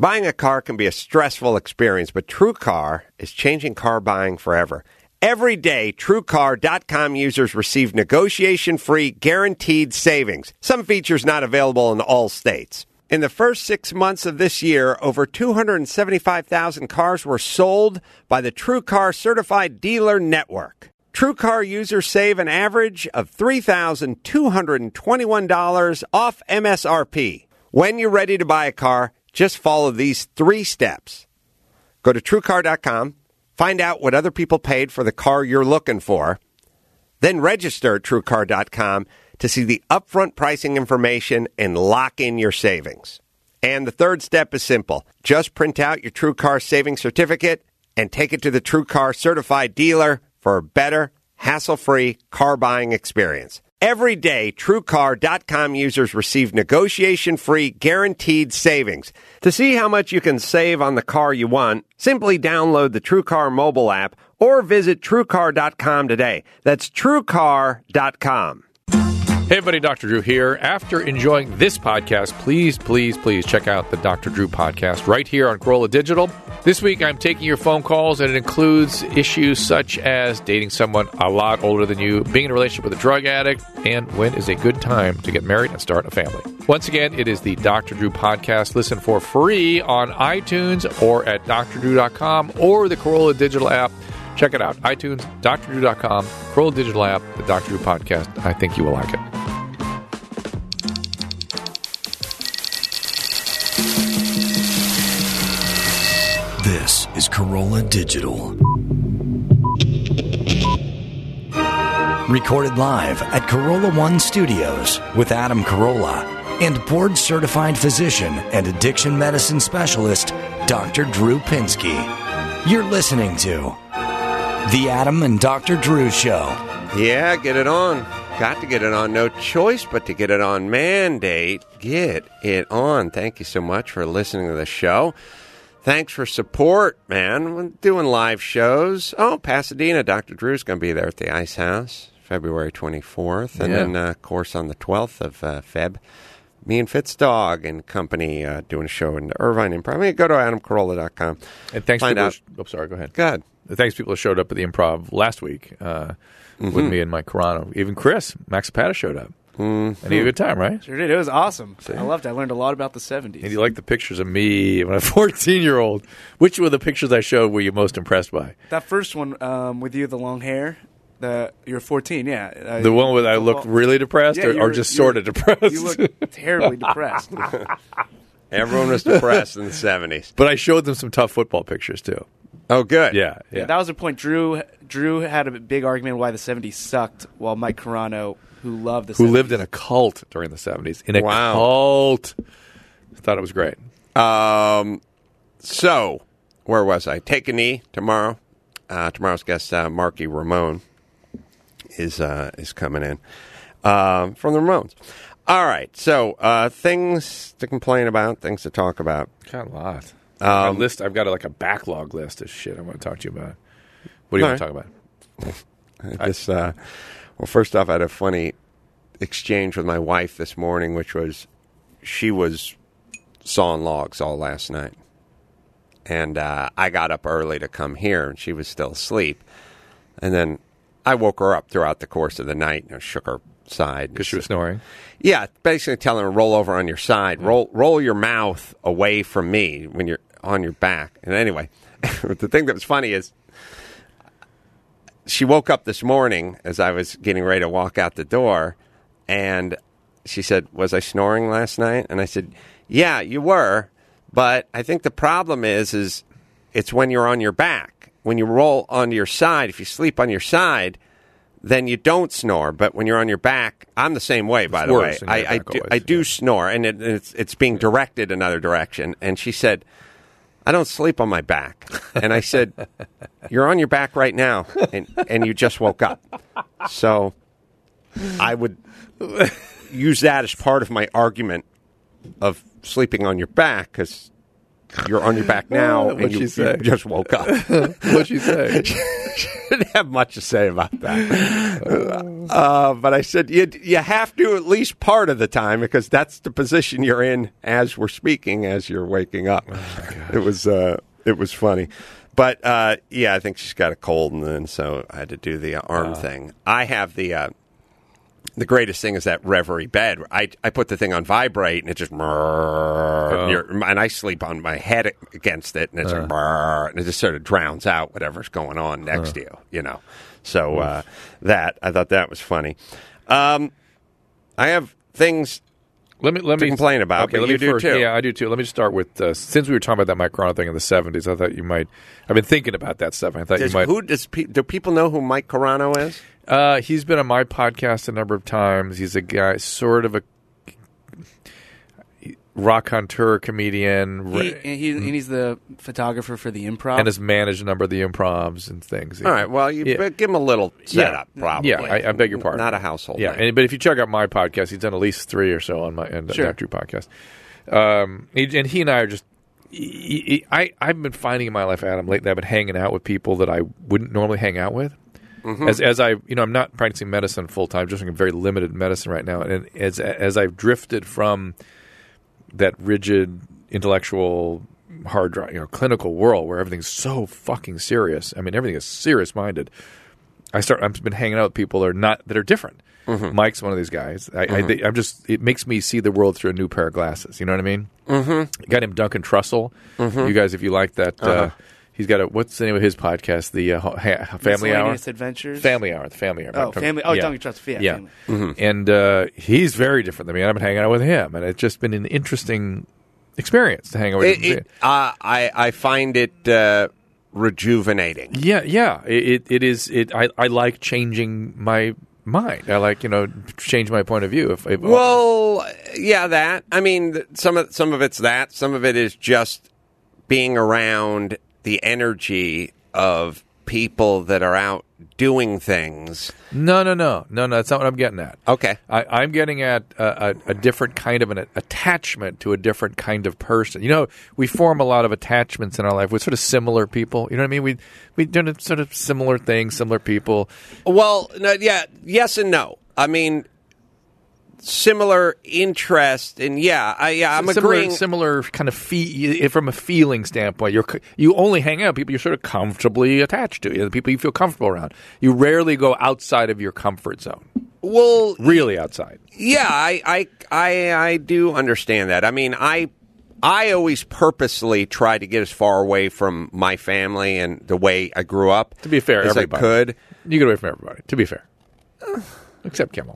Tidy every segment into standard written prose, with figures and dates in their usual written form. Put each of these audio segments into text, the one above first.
Buying a car can be a stressful experience, but TrueCar is changing car buying forever. Every day, TrueCar.com users receive negotiation-free, guaranteed savings. Some features not available in all states. In the first 6 months of this year, over 275,000 cars were sold by the TrueCar Certified Dealer Network. TrueCar users save an average of $3,221 off MSRP. When you're ready to buy a car, just follow these 3 steps. Go to TrueCar.com, find out what other people paid for the car you're looking for, then register at TrueCar.com to see the upfront pricing information and lock in your savings. And the third step is simple. Just print out your TrueCar savings certificate and take it to the TrueCar certified dealer for a better, hassle-free car buying experience. Every day, TrueCar.com users receive negotiation-free, guaranteed savings. To see how much you can save on the car you want, simply download the TrueCar mobile app or visit TrueCar.com today. That's TrueCar.com. Hey everybody, Dr. Drew here. After enjoying this podcast, please check out the Dr. Drew podcast right here on Corolla Digital. This week I'm taking your phone calls, and it includes issues such as dating someone a lot older than you, being in a relationship with a drug addict, and when is a good time to get married and start a family. Once again, it is the Dr. Drew podcast. Listen for free on iTunes or at drdrew.com or the Corolla Digital app. Check it out. iTunes, drdrew.com, Corolla Digital app, the Dr. Drew podcast. I think you will like it. This is Corolla Digital. Recorded live at Corolla One Studios with Adam Carolla and board-certified physician and addiction medicine specialist, Dr. Drew Pinsky. You're listening to The Adam and Dr. Drew Show. Yeah, get it on. Got to get it on. No choice but to get it on. Mandate. Get it on. Thank you so much for listening to the show. Thanks for support, man. We're doing live shows. Oh, Pasadena. Dr. Drew's going to be there at the Ice House, February 24th. And then, of course, on the 12th of Feb, me and Fitzdog and company doing a show in the Irvine Improv. I mean, go to adamcarolla.com. And thanks Find out. Sorry, go ahead. Go ahead. Thanks people who showed up at the Improv last week with me and Mike Carano. Even Chris, Max Zapata showed up. And he had a good time, right? Sure did. It was awesome. I loved it. I learned a lot about the 70s. And you like the pictures of me when I was a 14-year-old. Which were the pictures I showed were you most impressed by? That first one with you, the long hair. You're 14, yeah. The one where I looked really depressed or just sort of depressed? You looked terribly depressed. Everyone was depressed in the 70s. But I showed them some tough football pictures, too. Oh, good. Yeah. That was the point. Drew had a big argument why the 70s sucked, while Mike Carano, who loved the 70s. Who lived in a cult during the 70s. In a cult. I thought it was great. So, where was I? Take a Knee tomorrow. Tomorrow's guest, Marky Ramone, is coming in from the Ramones. All right. So, things to complain about, things to talk about. Got a lot. I've got a backlog list of shit I want to talk to you about. What do you want to talk about? Well, first off, I had a funny exchange with my wife this morning, which was she was sawing logs all last night. And I got up early to come here, and she was still asleep. And then I woke her up throughout the course of the night and shook her side. Because she was snoring? Yeah, basically telling her, roll over on your side. Roll your mouth away from me when you're on your back. And anyway, the thing that was funny is she woke up this morning as I was getting ready to walk out the door, and she said, was I snoring last night? And I said, yeah, you were, but I think the problem is it's when you're on your back. When you roll onto your side, if you sleep on your side, then you don't snore. But when you're on your back, I'm the same way, by the way. I do snore, and it's being directed another direction. And she said, I don't sleep on my back. And I said, you're on your back right now, and you just woke up. So I would use that as part of my argument of sleeping on your back, because you're on your back now, and What'd she say? you just woke up. What'd she say? She didn't have much to say about that. But I said, you have to at least part of the time, because that's the position you're in as we're speaking, as you're waking up. It was funny. But, I think she's got a cold, and then so I had to do the arm thing. I have the greatest thing is that Reverie bed. I put the thing on vibrate, and it just and I sleep on my head against it, and it's and it just sort of drowns out whatever's going on next to you, So that I thought that was funny. I have things Let me complain about, okay, but you do first, too. Yeah, I do too. Let me just start with since we were talking about that Mike Carano thing in the 70s, I thought you might. I've been thinking about that stuff. I thought you might. Do people know who Mike Carano is? He's been on my podcast a number of times. He's a guy, sort of a raconteur comedian. He's the photographer for the Improv. And has managed a number of the improvs and things. All right, well, give him a little setup, probably. Yeah, I beg your pardon. Not a household name. name. But if you check out my podcast, he's done at least 3 or so on my Dr. Drew podcast. And he and I are just... I've been finding in my life, Adam, lately I've been hanging out with people that I wouldn't normally hang out with. Mm-hmm. As I, I'm not practicing medicine full time, just doing very limited medicine right now. And as I've drifted from that rigid intellectual hard drive, clinical world where everything's so fucking serious. I mean, everything is serious minded. I've been hanging out with people that are different. Mm-hmm. Mike's one of these guys. It makes me see the world through a new pair of glasses. You know what I mean? Mm-hmm. A guy named Duncan Trussell. Mm-hmm. You guys, if you like that, he's got what's the name of his podcast? The Family Hour. Adventures. Family Hour. The Family Hour. Family. Oh, yeah. Duncan Trussell. Yeah. Family. Mm-hmm. And he's very different than me. And I've been hanging out with him, and it's just been an interesting experience to hang out with him. I find it rejuvenating. Yeah. It is. I like changing my mind. I like, change my point of view. That. I mean, some of it's that. Some of it is just being around the energy of people that are out doing things. No. That's not what I'm getting at. Okay. I'm getting at a different kind of an attachment to a different kind of person. We form a lot of attachments in our life with sort of similar people. You know what I mean? We do sort of similar things, similar people. Well, yes and no. I mean, similar interest, and I'm agreeing. Similar kind of from a feeling standpoint. You only hang out with people you're sort of comfortably attached to. The people you feel comfortable around. You rarely go outside of your comfort zone. Well, really outside. Yeah, I do understand that. I mean, I always purposely try to get as far away from my family and the way I grew up. To be fair, as everybody. I could. You get away from everybody. To be fair, except Kimmel.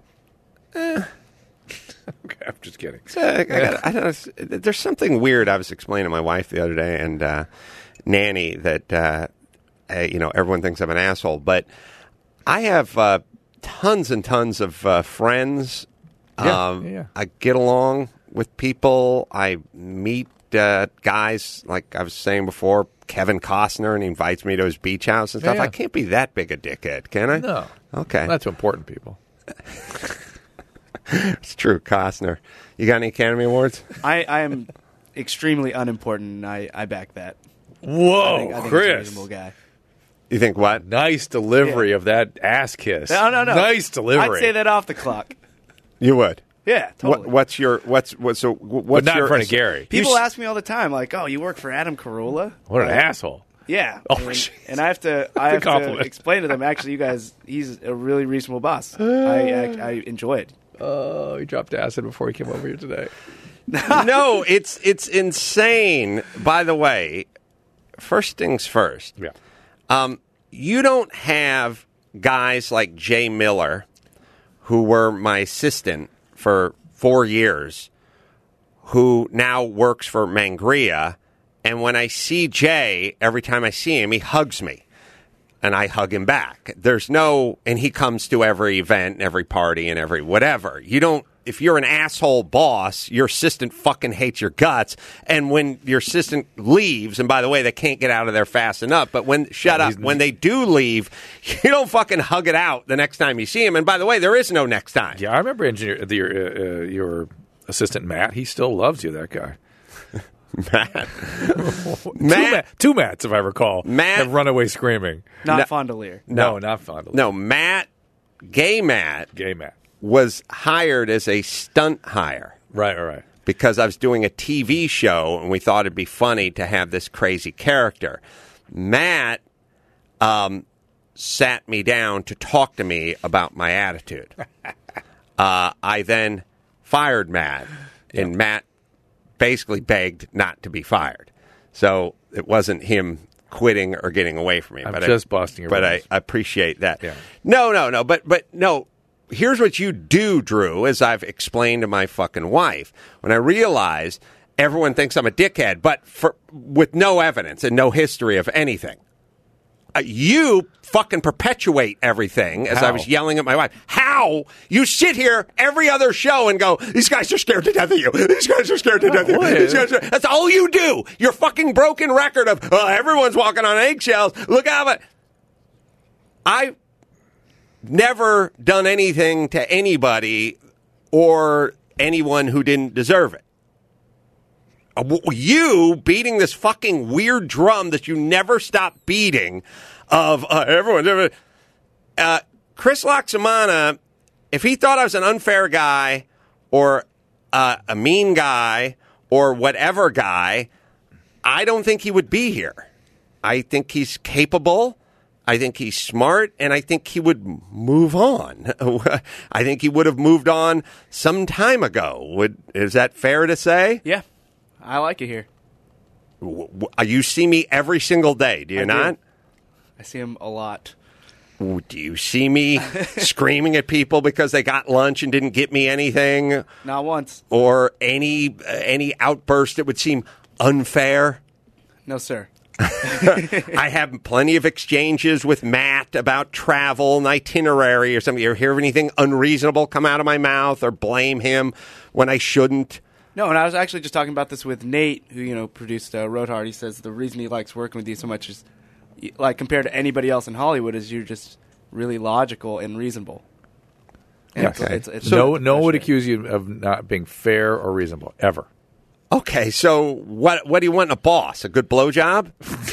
Okay, I'm just kidding. I don't know, there's something weird I was explaining to my wife the other day, and Nanny, that everyone thinks I'm an asshole, but I have tons and tons of friends. I get along with people. I meet guys, like I was saying before, Kevin Costner, and he invites me to his beach house and stuff. Yeah. I can't be that big a dickhead, can I? No. Okay. Well, that's important people. It's true, Costner. You got any Academy Awards? I am extremely unimportant, and I back that. Whoa, I think Chris. he's a reasonable guy. You think what? Nice delivery of that ass kiss. No. Nice delivery. I'd say that off the clock. You would? Yeah, totally. What's your But not in front of Gary. People ask me all the time, like, "Oh, you work for Adam Carolla?" What an asshole. Yeah. Oh, and I have to explain to them, actually, you guys, he's a really reasonable boss. I enjoy it. Oh, he dropped acid before he came over here today. No, it's insane. By the way, first things first. Yeah. You don't have guys like Jay Miller, who were my assistant for 4 years, who now works for Mangria. And when I see Jay, every time I see him, he hugs me. And I hug him back. And he comes to every event, every party, and every whatever. If you're an asshole boss, your assistant fucking hates your guts. And when your assistant leaves, and by the way, they can't get out of there fast enough, but when they do leave, you don't fucking hug it out the next time you see him. And by the way, there is no next time. Yeah, I remember your assistant, Matt. He still loves you, that guy. Two Matts, if I recall, have run away screaming. Not Fondelier. No, not Fondelier. No, Gay Matt was hired as a stunt hire. Right. Because I was doing a TV show, and we thought it'd be funny to have this crazy character. Matt sat me down to talk to me about my attitude. I then fired Matt, and Matt basically begged not to be fired. So it wasn't him quitting or getting away from me. I'm just busting your balls. But I appreciate that. Yeah. No. But no. Here's what you do, Drew, as I've explained to my fucking wife. When I realize everyone thinks I'm a dickhead, but with no evidence and no history of anything. You fucking perpetuate everything, as I was yelling at my wife. How? You sit here every other show and go, these guys are scared to death of you. These guys are scared to death of you. That's all you do. Your fucking broken record of, everyone's walking on eggshells. Look out. But I've never done anything to anybody or anyone who didn't deserve it. You beating this fucking weird drum that you never stop beating of everyone. Chris Laxamana, if he thought I was an unfair guy or a mean guy or whatever guy, I don't think he would be here. I think he's capable. I think he's smart, and I think he would move on. I think he would have moved on some time ago. Is that fair to say? Yeah. I like it here. You see me every single day, do you not? I see him a lot. Do you see me screaming at people because they got lunch and didn't get me anything? Not once. Or any outburst that would seem unfair? No, sir. I have plenty of exchanges with Matt about travel and itinerary or something. You ever hear anything unreasonable come out of my mouth or blame him when I shouldn't? No, and I was actually just talking about this with Nate, who produced Road Hard. He says the reason he likes working with you so much is, like, compared to anybody else in Hollywood, is you're just really logical and reasonable. And okay. No one would accuse you of not being fair or reasonable ever. Okay, so what do you want in a boss? A good blowjob?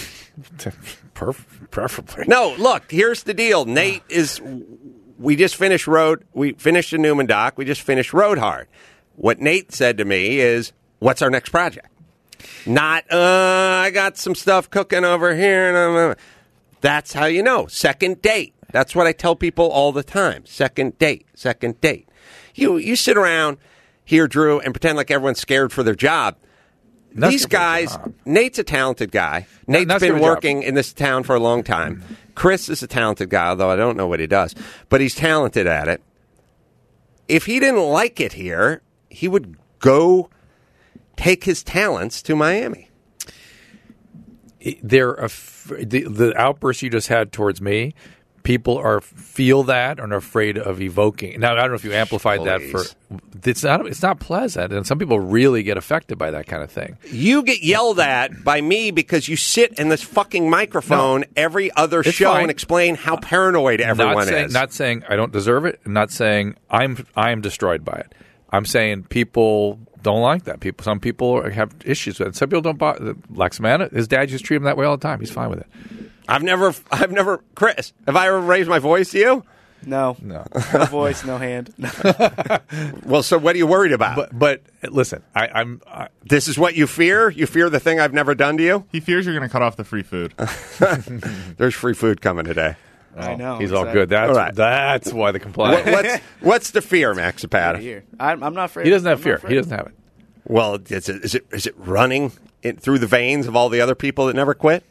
Preferably. No, look, here's the deal. Nate we just finished the Newman doc. We just finished Road Hard. What Nate said to me is, what's our next project? Not, I got some stuff cooking over here. That's how you know. Second date. That's what I tell people all the time. Second date. You sit around here, Drew, and pretend like everyone's scared for their job. These guys, Nate's a talented guy. Nate's been working in this town for a long time. Chris is a talented guy, although I don't know what he does. But he's talented at it. If he didn't like it here, he would go take his talents to Miami. The outburst you just had towards me, people feel that and are afraid of evoking. Now, I don't know if you amplified that for. It's not pleasant, and some people really get affected by that kind of thing. You get yelled at by me because you sit in this fucking microphone every other show and explain how paranoid everyone is. Not saying I don't deserve it, and not saying I'm destroyed by it. I'm saying people don't like that. Some people have issues with it. Some people don't. Laxamana, his dad used to treat him that way all the time. He's fine with it. I've never, Chris, have I ever raised my voice to you? No. No voice, no hand. Well, so what are you worried about? But listen, this is what you fear? You fear the thing I've never done to you? He fears you're going to cut off the free food. There's free food coming today. I know. He's all good. That's why the compliance. What's the fear, Max Zapata? I'm not afraid. He doesn't have fear. He doesn't have it. Well, is it running through the veins of all the other people that never quit?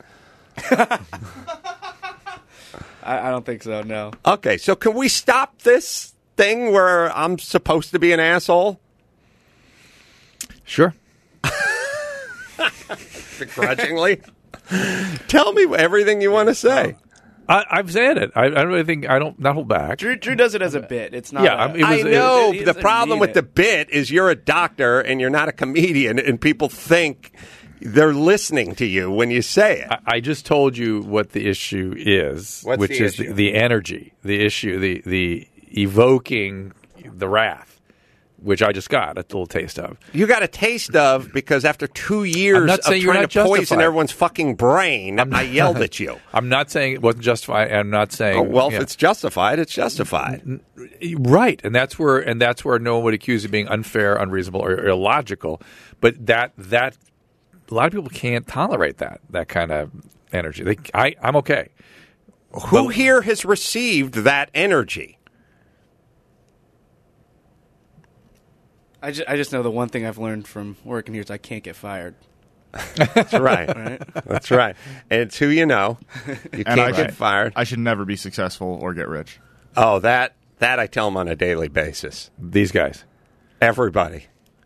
I don't think so, no. Okay, so can we stop this thing where I'm supposed to be an asshole? Sure. Begrudgingly? Tell me everything you want to say. I've said it. I don't really think. I don't not hold back. Drew does it as a bit. It's not. Yeah, I know. The problem with the bit is you're a doctor and you're not a comedian, and people think they're listening to you when you say it. I just told you what the issue is, which is the energy, the issue, the evoking the wrath. which I just got a little taste of. You got a taste of because after 2 years of trying to poison everyone's fucking brain, I yelled at you. I'm not saying it wasn't justified. I'm not saying. If it's justified, it's justified. Right, and that's where no one would accuse you of being unfair, unreasonable, or illogical. But that a lot of people can't tolerate that kind of energy. I'm okay. Who here has received that energy? I just know the one thing I've learned from working here is I can't get fired. That's right. That's right. And it's who you know. You can't get fired. I should never be successful or get rich. Oh, that I tell them on a daily basis. These guys. Everybody.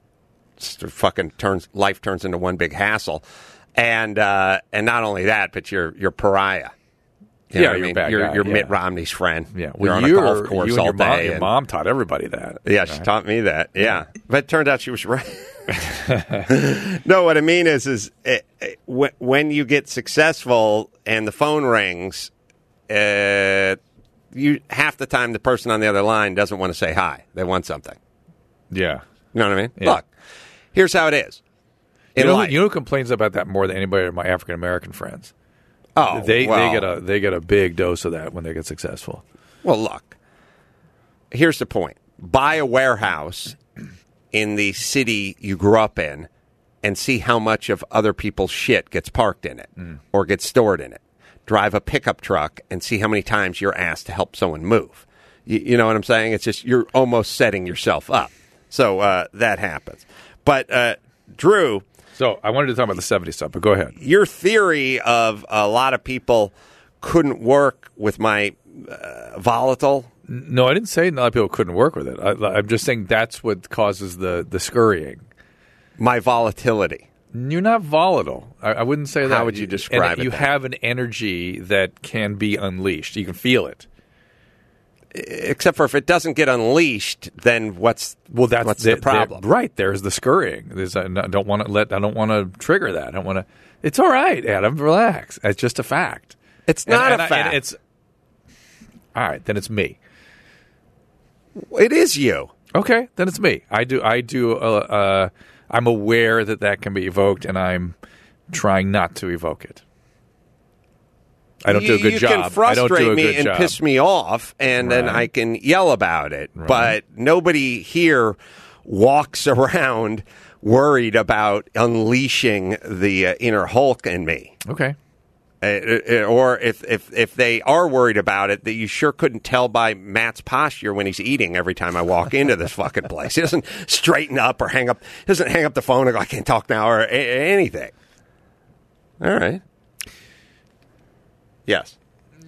Life turns into one big hassle. And not only that, but you're pariah. You know what I mean? bad guy, you're Mitt Romney's friend. Yeah, you're on a golf course all day. Your mom taught everybody that. Yeah, she taught me that. Yeah, but it turned out she was right. No, what I mean is when you get successful and the phone rings, half the time the person on the other line doesn't want to say hi. They want something. Yeah, you know what I mean? Yeah. Look, here's how it is. You know who complains about that more than anybody of my African American friends? Oh, they get a big dose of that when they get successful. Well, look, here's the point. Buy a warehouse in the city you grew up in and see how much of other people's shit gets parked in it or gets stored in it. Drive a pickup truck and see how many times you're asked to help someone move. You know what I'm saying? It's just you're almost setting yourself up. So that happens. But, Drew... So I wanted to talk about the 70s stuff, but go ahead. Your theory of a lot of people couldn't work with my volatile. No, I didn't say a lot of people couldn't work with it. I'm just saying that's what causes the scurrying. My volatility. You're not volatile. I wouldn't say that. How would you describe it? You have an energy that can be unleashed. You can feel it. Except for if it doesn't get unleashed, then what's the problem? Right, there's the scurrying. I don't want to trigger that. I don't want to. It's all right, Adam. Relax. It's just a fact. It's not a fact. It's all right. Then it's me. It is you. Okay, then it's me. I do. I'm aware that can be evoked, and I'm trying not to evoke it. I don't do a good job. You can frustrate me and piss me off, and then I can yell about it. Right. But nobody here walks around worried about unleashing the inner Hulk in me. Okay. Or if they are worried about it, that you sure couldn't tell by Matt's posture when he's eating every time I walk into this fucking place. He doesn't straighten up or hang up. He doesn't hang up the phone and go, I can't talk now, or anything. All right. Yes.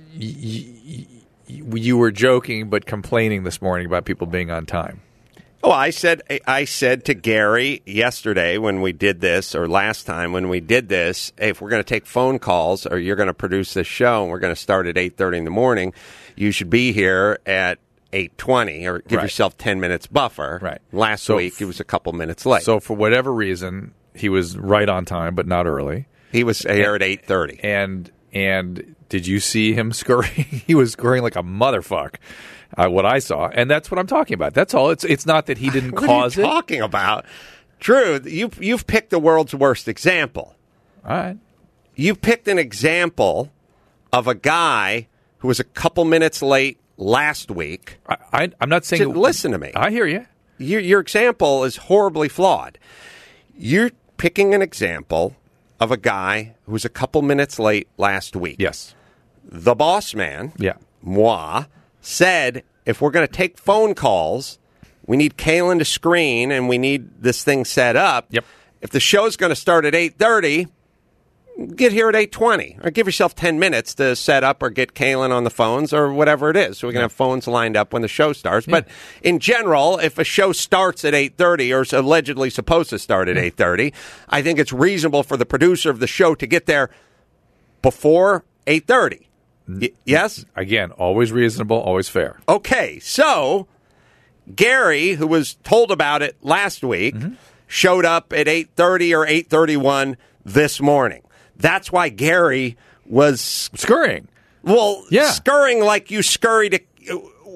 You were joking but complaining this morning about people being on time. Oh, I said to Gary yesterday when we did this, or last time when we did this, hey, if we're going to take phone calls or you're going to produce this show and we're going to start at 8:30 in the morning, you should be here at 8:20 or give yourself 10 minutes buffer. Right. Last week, he was a couple minutes late. So for whatever reason, he was right on time but not early. He was here at 8:30. And did you see him scurrying? He was scurrying like a motherfucker. What I saw, and that's what I'm talking about. That's all. It's not that he didn't cause it. What are you talking about? Drew, you've picked the world's worst example. All right. You picked an example of a guy who was a couple minutes late last week. I'm not saying... Listen to me. I hear you. Your example is horribly flawed. You're picking an example of a guy who was a couple minutes late last week. Yes. The boss man, moi, said, if we're going to take phone calls, we need Kalen to screen and we need this thing set up. Yep. If the show's going to start at 8:30, get here at 8:20 or give yourself 10 minutes to set up or get Kalen on the phones or whatever it is so we can have phones lined up when the show starts. But in general, if a show starts at 8:30 or is allegedly supposed to start at 8:30, I think it's reasonable for the producer of the show to get there before 8:30. Yes? Again, always reasonable, always fair. Okay, so Gary, who was told about it last week, showed up at 8:30 or 8:31 this morning. That's why Gary was scurrying. Well, scurrying like you scurried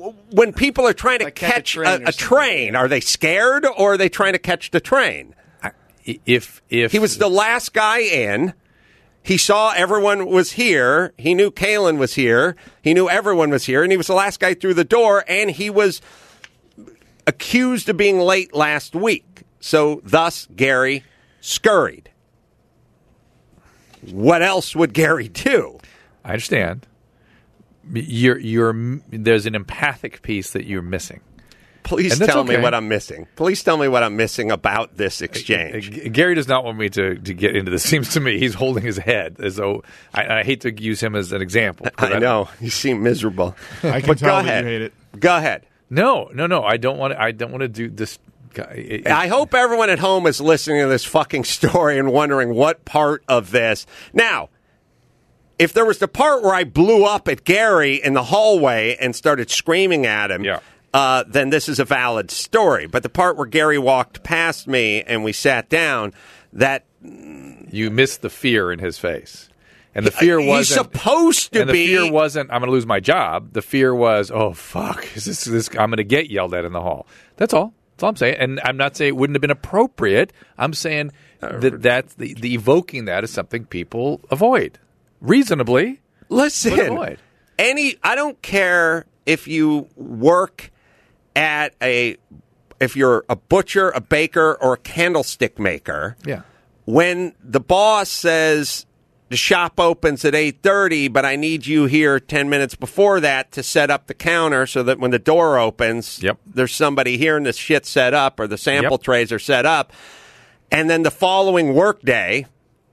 when people are trying to Like catch train or a train, are they scared or are they trying to catch the train? If He was the last guy in. He saw everyone was here. He knew Kalen was here. He knew everyone was here, and he was the last guy through the door, and he was accused of being late last week. So, thus, Gary scurried. What else would Gary do? I understand. There's an empathic piece that you're missing. Please And that's tell me okay. what I'm missing. Please tell me what I'm missing about this exchange. Gary does not want me to get into this. Seems to me he's holding his head as though I hate to use him as an example. I know. You seem miserable. I can But tell go that ahead. you hate it. Go ahead. No. I don't want to do this. I hope everyone at home is listening to this fucking story and wondering what part of this. Now, if there was the part where I blew up at Gary in the hallway and started screaming at him, then this is a valid story. But the part where Gary walked past me and we sat down, that You missed the fear in his face. And the fear wasn't. he's supposed to and the be. fear wasn't, I'm going to lose my job. The fear was, oh, fuck, is this I'm going to get yelled at in the hall. That's all. That's all I'm saying. And I'm not saying it wouldn't have been appropriate. I'm saying that's the evoking that is something people avoid. Reasonably. Listen, But avoid. I don't care if you work at if you're a butcher, a baker, or a candlestick maker. Yeah. When the boss says the shop opens at 8:30, but I need you here 10 minutes before that to set up the counter so that when the door opens, Yep. there's somebody here and the shit's set up or the sample Yep. trays are set up. And then the following workday,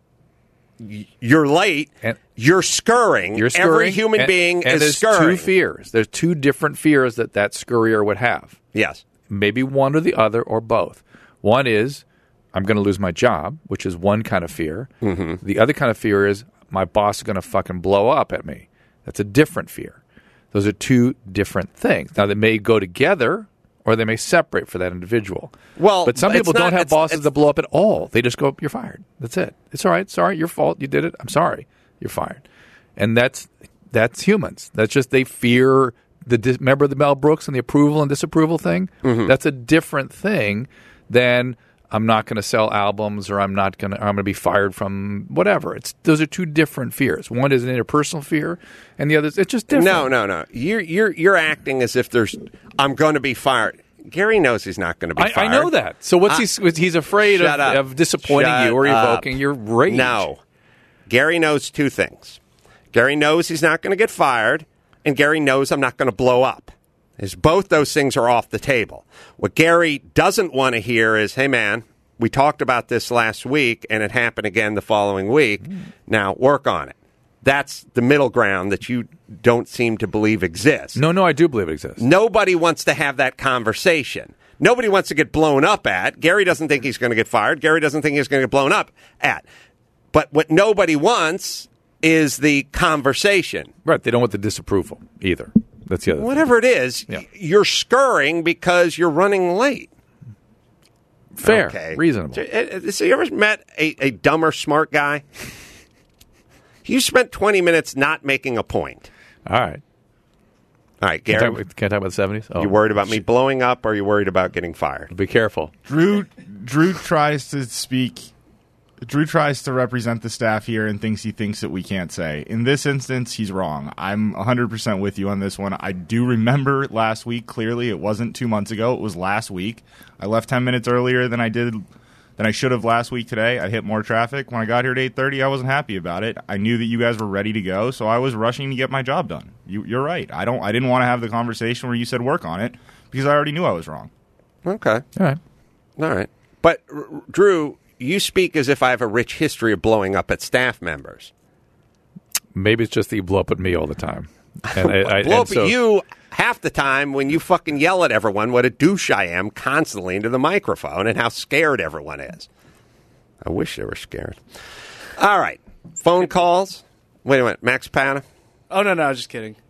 you're late, And- you're scurrying. You're scurrying. Every human and- being and is there's scurrying. two fears. There's two different fears that scurrier would have. Yes. Maybe one or the other or both. One is I'm going to lose my job, which is one kind of fear. Mm-hmm. The other kind of fear is my boss is going to fucking blow up at me. That's a different fear. Those are two different things. Now, they may go together or they may separate for that individual. Well, but some it's people not- don't have it's- bosses it's- that blow up at all. They just go, you're fired. That's it. It's all right. Sorry, your fault. You did it. I'm sorry. You're fired. And that's humans. That's just they fear remember the Mel Brooks and the approval and disapproval thing? Mm-hmm. That's a different thing than I'm not going to sell albums or I'm going to be fired from whatever. Those are two different fears. One is an interpersonal fear and the other it's just different. No. You're acting as if I'm going to be fired. Gary knows he's not going to be fired. I know that. So he's afraid of disappointing Shut you or up. evoking your rage. No. Gary knows two things. Gary knows he's not going to get fired, and Gary knows I'm not going to blow up. Both those things are off the table. What Gary doesn't want to hear is, hey, man, we talked about this last week, and it happened again the following week. Now, work on it. That's the middle ground that you don't seem to believe exists. No, I do believe it exists. Nobody wants to have that conversation. Nobody wants to get blown up at. Gary doesn't think he's going to get fired. Gary doesn't think he's going to get blown up at. But what nobody wants is the conversation. Right. They don't want the disapproval either. That's the other thing. Whatever it is, Yeah. you're scurrying because you're running late. Fair. Okay. Reasonable. So you ever met a dumb or smart guy? You spent 20 minutes not making a point. All right. All right, Can't Gary, talk about the 70s? Oh, you worried about me blowing up or are you worried about getting fired? Be careful. Drew tries to speak. Drew tries to represent the staff here and thinks that we can't say. In this instance, he's wrong. I'm 100% with you on this one. I do remember last week clearly. It wasn't 2 months ago. It was last week. I left 10 minutes earlier than I should have last week today. I hit more traffic. When I got here at 8:30, I wasn't happy about it. I knew that you guys were ready to go, so I was rushing to get my job done. You're right. I didn't want to have the conversation where you said work on it because I already knew I was wrong. Okay. All All right. But, Drew, you speak as if I have a rich history of blowing up at staff members. Maybe it's just that you blow up at me all the time. And Blow up at you half the time when you fucking yell at everyone what a douche I am constantly into the microphone and how scared everyone is. I wish they were scared. All right. Phone calls. Wait a minute. Max Pana? Oh, no, I was just kidding.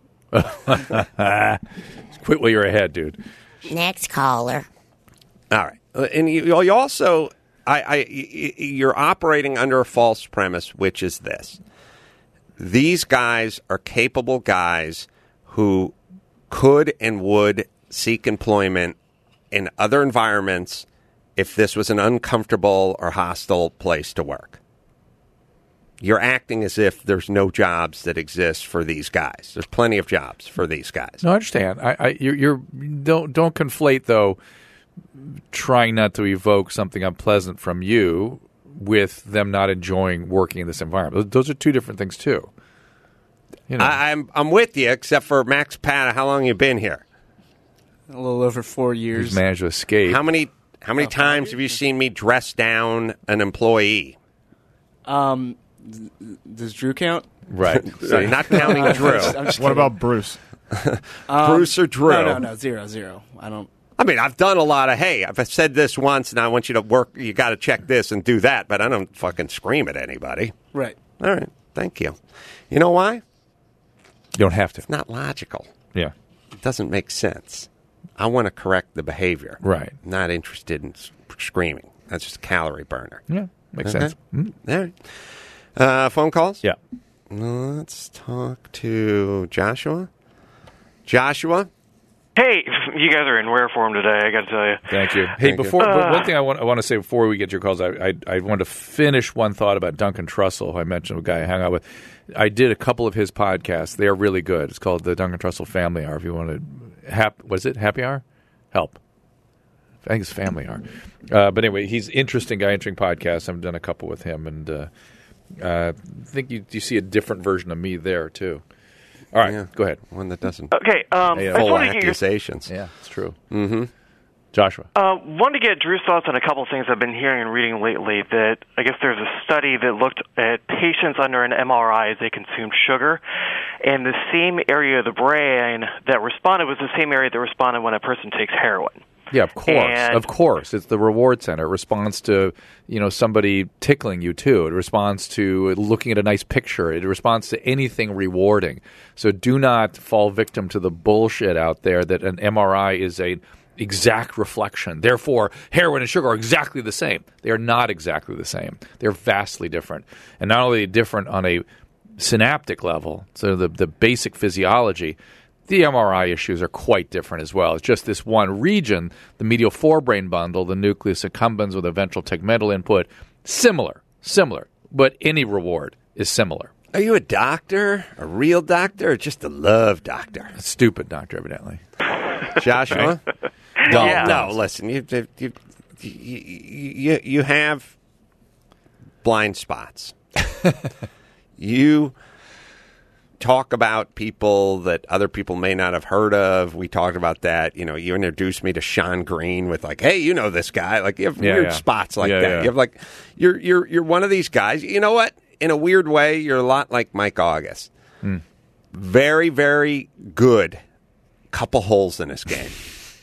Quit while you're ahead, dude. Next caller. All right. And you also, you're operating under a false premise, which is this. These guys are capable guys who could and would seek employment in other environments if this was an uncomfortable or hostile place to work. You're acting as if there's no jobs that exist for these guys. There's plenty of jobs for these guys. No, I understand. Don't conflate, though, trying not to evoke something unpleasant from you with them not enjoying working in this environment. Those are two different things, too. You know. I'm with you, except for Max Pata. How long have you been here? A little over 4 years. He's managed to escape. How many times have you seen me dress down an employee? Does Drew count? Right. Not counting Drew. I'm just What kidding. about Bruce? Bruce or Drew? No, 0-0. I don't. I mean, I've done a lot of, hey, I've said this once, and I want you to work, you got to check this and do that, but I don't fucking scream at anybody. Right. All right. Thank you. You know why? You don't have to. Not logical. Yeah. It doesn't make sense. I want to correct the behavior. Right. Not interested in screaming. That's just a calorie burner. Yeah. Makes Okay. sense. Mm. All right. Phone calls? Yeah. Let's talk to Joshua. Joshua? Hey, you guys are in rare form today, I got to tell you. Thank you. Hey, Thank you. before one thing I want to say before we get your calls, I want to finish one thought about Duncan Trussell, who I mentioned, a guy I hung out with. I did a couple of his podcasts. They are really good. It's called the Duncan Trussell Family Hour. If you want to, what is it? Happy Hour? Help. I think it's Family Hour. But anyway, he's an interesting guy, interesting podcast. I've done a couple with him, and I think you see a different version of me there, too. All right, Yeah. go ahead. One that doesn't Okay, I just full wanted to get your accusations. Yeah, it's true. Mm-hmm. Joshua. wanted to get Drew's thoughts on a couple of things I've been hearing and reading lately. That I guess there's a study that looked at patients under an MRI as they consumed sugar, and the same area of the brain that responded was the same area that responded when a person takes heroin. Yeah, of course. And- Of course. It's the reward center. It responds to, somebody tickling you too. It responds to looking at a nice picture. It responds to anything rewarding. So do not fall victim to the bullshit out there that an MRI is a exact reflection. Therefore, heroin and sugar are exactly the same. They are not exactly the same. They're vastly different. And not only different on a synaptic level, so the basic physiology, the MRI issues are quite different as well. It's just this one region, the medial forebrain bundle, the nucleus accumbens with a ventral tegmental input, similar, but any reward is similar. Are you a doctor, a real doctor, or just a love doctor? A stupid doctor, evidently. Joshua? Yeah. No, listen, you have blind spots. You talk about people that other people may not have heard of. We talked about that. You introduced me to Sean Green with like, hey, you know this guy. Like you have weird spots like that. Yeah. You have like you're one of these guys. You know what? In a weird way, you're a lot like Mike August. Very, very good. Couple holes in his game.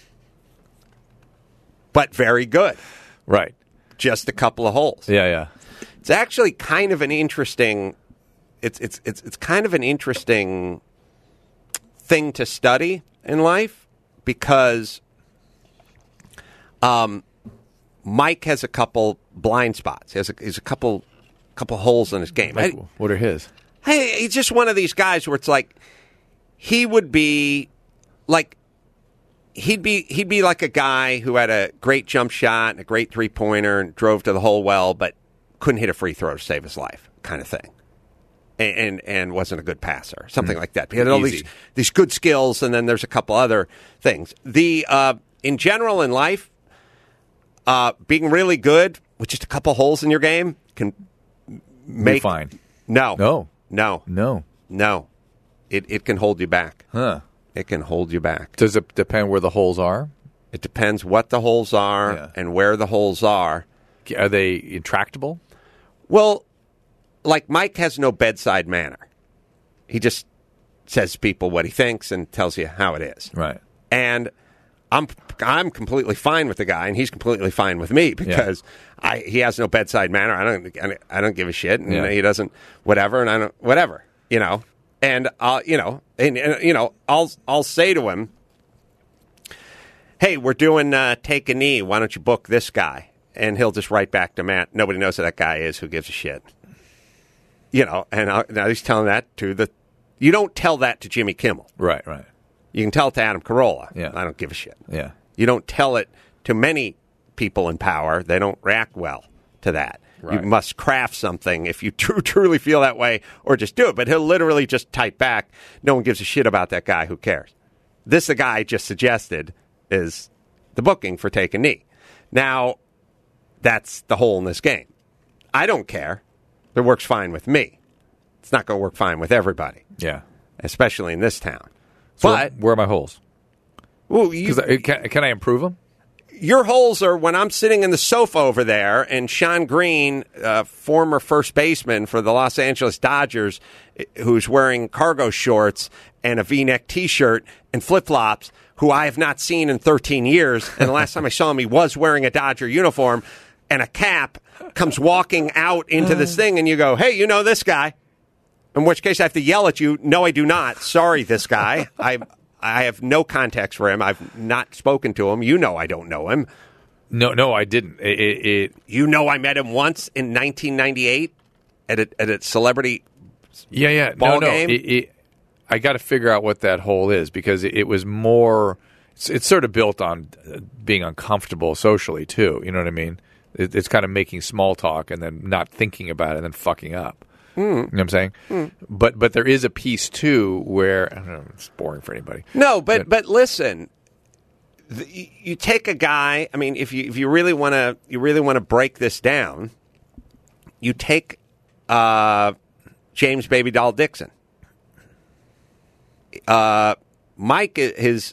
But very good. Right. Just a couple of holes. Yeah. It's actually kind of an interesting it's kind of an interesting thing to study in life because Mike has a couple blind spots. He has a couple holes in his game. What are his? Hey, he's just one of these guys where it's like he would be like he'd be like a guy who had a great jump shot and a great three-pointer and drove to the hole well, but couldn't hit a free throw to save his life, kind of thing. And wasn't a good passer, something like that. He had all these good skills, and then there's a couple other things. In general in life, being really good with just a couple holes in your game can make You're fine. No. It can hold you back. Huh. It can hold you back. Does it depend where the holes are? It depends what the holes are and where the holes are. Are they intractable? Well, like Mike has no bedside manner. He just says to people what he thinks and tells you how it is. Right. And I'm completely fine with the guy, and he's completely fine with me because he has no bedside manner. I don't give a shit, and he doesn't whatever, and I don't whatever, And I'll say to him, "Hey, we're doing Take a Knee. Why don't you book this guy?" And he'll just write back to Matt, "Nobody knows who that guy is. Who gives a shit?" And now he's telling that to you don't tell that to Jimmy Kimmel. Right. You can tell it to Adam Carolla. Yeah. I don't give a shit. Yeah. You don't tell it to many people in power. They don't react well to that. Right. You must craft something if you truly feel that way, or just do it. But he'll literally just type back, no one gives a shit about that guy. Who cares? The guy I just suggested is the booking for Take a Knee. Now, that's the hole in this game. I don't care. It works fine with me. It's not going to work fine with everybody. Yeah. Especially in this town. So But where are my holes? well, Can I improve them? your holes are when I'm sitting in the sofa over there and Sean Green, former first baseman for the Los Angeles Dodgers, who's wearing cargo shorts and a V-neck T-shirt and flip-flops, who I have not seen in 13 years. And the last time I saw him, he was wearing a Dodger uniform and a cap, comes walking out into this thing, and you go, hey, you know this guy. In which case I have to yell at you, no, I do not. Sorry, this guy. I have no context for him. I've not spoken to him. You know I don't know him. No, I didn't. You know I met him once in 1998 at a celebrity ball game? I got to figure out what that hole is, because it was more. It's sort of built on being uncomfortable socially too. You know what I mean? It's kind of making small talk and then not thinking about it and then fucking up. You know what I'm saying? But there is a piece too where, I don't know, it's boring for anybody. No, but listen, you take a guy. I mean, if you really want to break this down, you take James Baby Doll Dixon. Mike is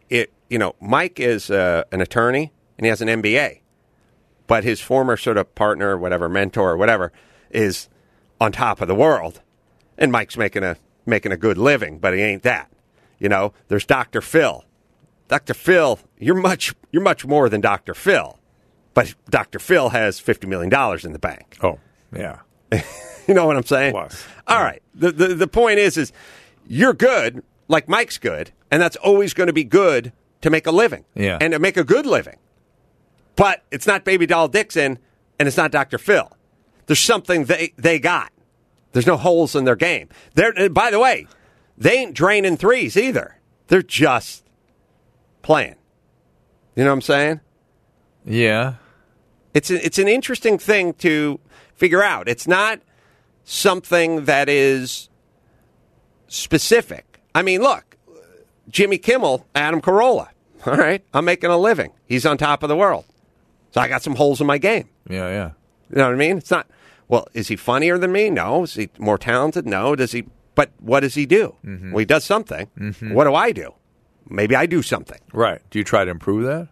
an attorney and he has an MBA, but his former sort of partner, whatever, mentor, or whatever, is on top of the world, and Mike's making a good living, but he ain't that. You know, there's Dr. Phil. Dr. Phil, you're much more than Dr. Phil, but Dr. Phil has $50 million in the bank. Oh, yeah. You know what I'm saying? Plus. All right. The point is you're good, like Mike's good, and that's always going to be good to make a living. Yeah. And to make a good living. But it's not Baby Doll Dixon, and it's not Dr. Phil. There's something they got. There's no holes in their game. By the way, they ain't draining threes either. They're just playing. You know what I'm saying? Yeah. It's an interesting thing to figure out. It's not something that is specific. I mean, look, Jimmy Kimmel, Adam Carolla. All right, I'm making a living. He's on top of the world. So I got some holes in my game. Yeah. You know what I mean? It's not, well, is he funnier than me? No. Is he more talented? No. But what does he do? Mm-hmm. Well, he does something. Mm-hmm. What do I do? Maybe I do something. Right. Do you try to improve that?